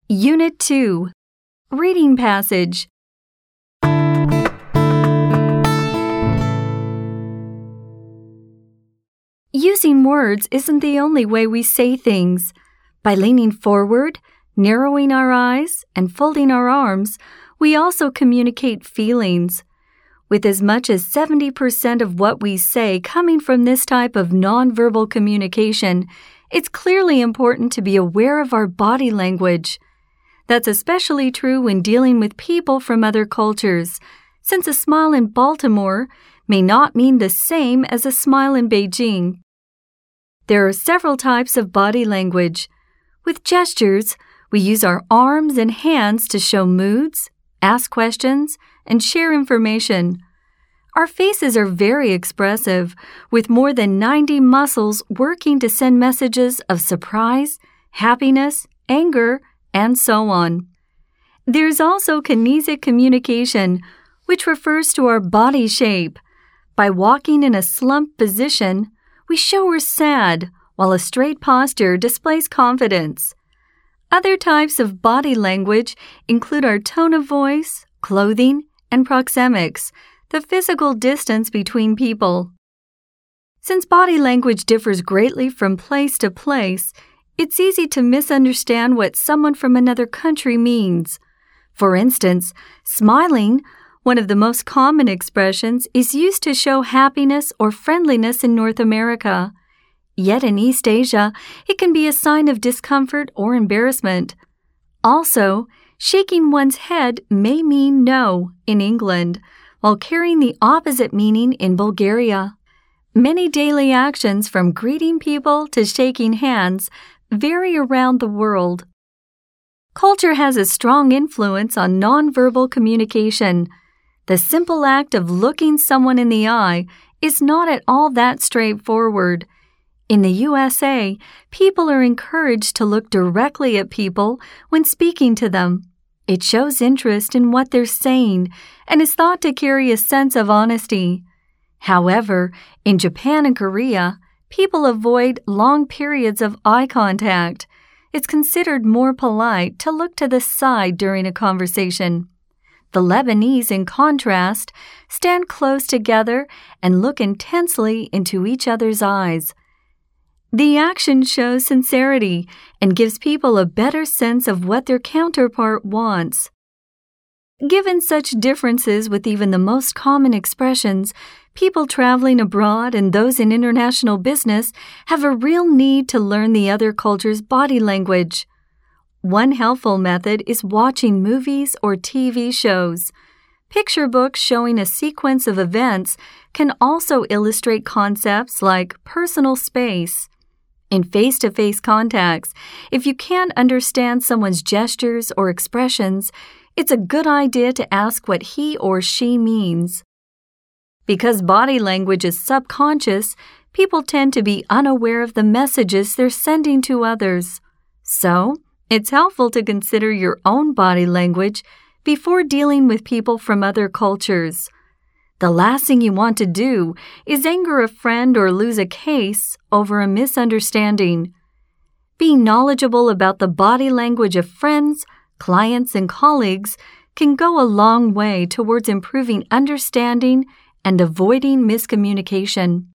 Unit 2. Reading passage. Using words isn't the only way we say things. By leaning forward, narrowing our eyes, and folding our arms, we also communicate feelings. With as much as 70% of what we say coming from this type of nonverbal communication, it's clearly important to be aware of our body language. That's especially true when dealing with people from other cultures, since a smile in Baltimore may not mean the same as a smile in Beijing. There are several types of body language. With gestures, we use our arms and hands to show moods, ask questions, and share information. Our faces are very expressive, with more than 90 muscles working to send messages of surprise, happiness, anger, and so on. There's also kinesic communication, which refers to our body shape. By walking in a slumped position, we show we're sad, while a straight posture displays confidence. Other types of body language include our tone of voice, clothing, and proxemics, the physical distance between people. Since body language differs greatly from place to place, it's easy to misunderstand what someone from another country means. For instance, smiling, one of the most common expressions, is used to show happiness or friendliness in North America. Yet in East Asia, it can be a sign of discomfort or embarrassment. Also, shaking one's head may mean no in England, while carrying the opposite meaning in Bulgaria. Many daily actions, from greeting people to shaking hands, vary around the world. Culture has a strong influence on nonverbal communication. The simple act of looking someone in the eye is not at all that straightforward. In the USA, people are encouraged to look directly at people when speaking to them. It shows interest in what they're saying and is thought to carry a sense of honesty. However, in Japan and Korea, people avoid long periods of eye contact. It's considered more polite to look to the side during a conversation. The Lebanese, in contrast, stand close together and look intensely into each other's eyes. The action shows sincerity and gives people a better sense of what their counterpart wants. Given such differences with even the most common expressions, people traveling abroad and those in international business have a real need to learn the other culture's body language. One helpful method is watching movies or TV shows. Picture books showing a sequence of events can also illustrate concepts like personal space. In face-to-face contacts, if you can't understand someone's gestures or expressions, it's a good idea to ask what he or she means. Because body language is subconscious, people tend to be unaware of the messages they're sending to others. So, it's helpful to consider your own body language before dealing with people from other cultures. The last thing you want to do is anger a friend or lose a case over a misunderstanding. Being knowledgeable about the body language of friends, clients, and colleagues can go a long way towards improving understanding and avoiding miscommunication.